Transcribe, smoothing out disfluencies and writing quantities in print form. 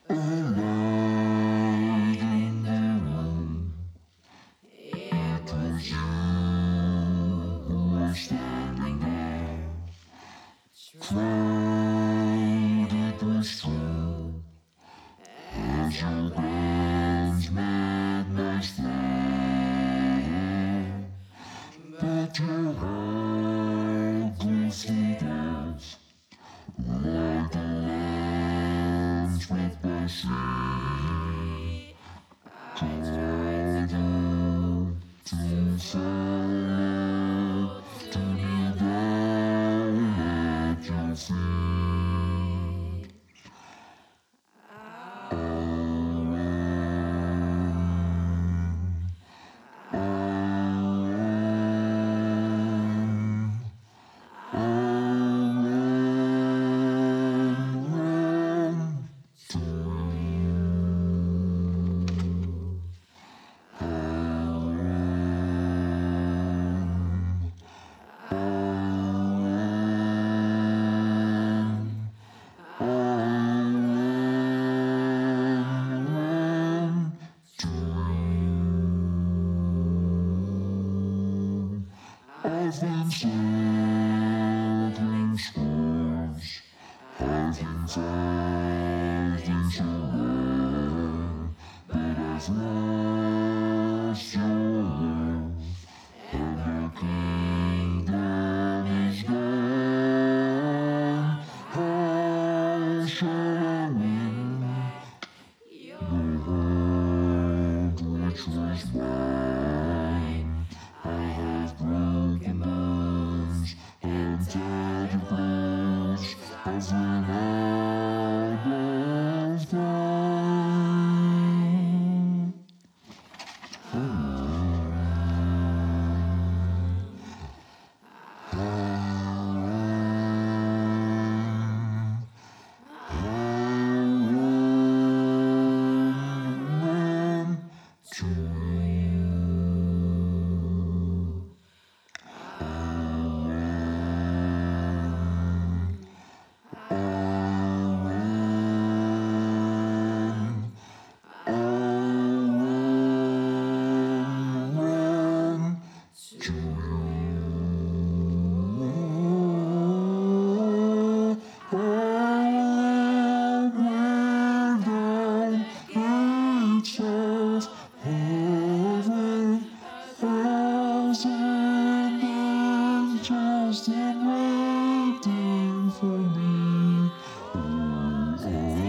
A light in the room. It was you who was standing there. Cried it was true as your glance made my stare. But your heart grew sleepless like the land swept by sea. Called you to silence, to kneel down at your feet. I've been circling schools, I've been fighting so long, but I've lost your love, and the kingdom is gone. How shall I win your heart which was mine? I have broken bones and tattered clothes. I've run out of time. To just waiting for me. Oh,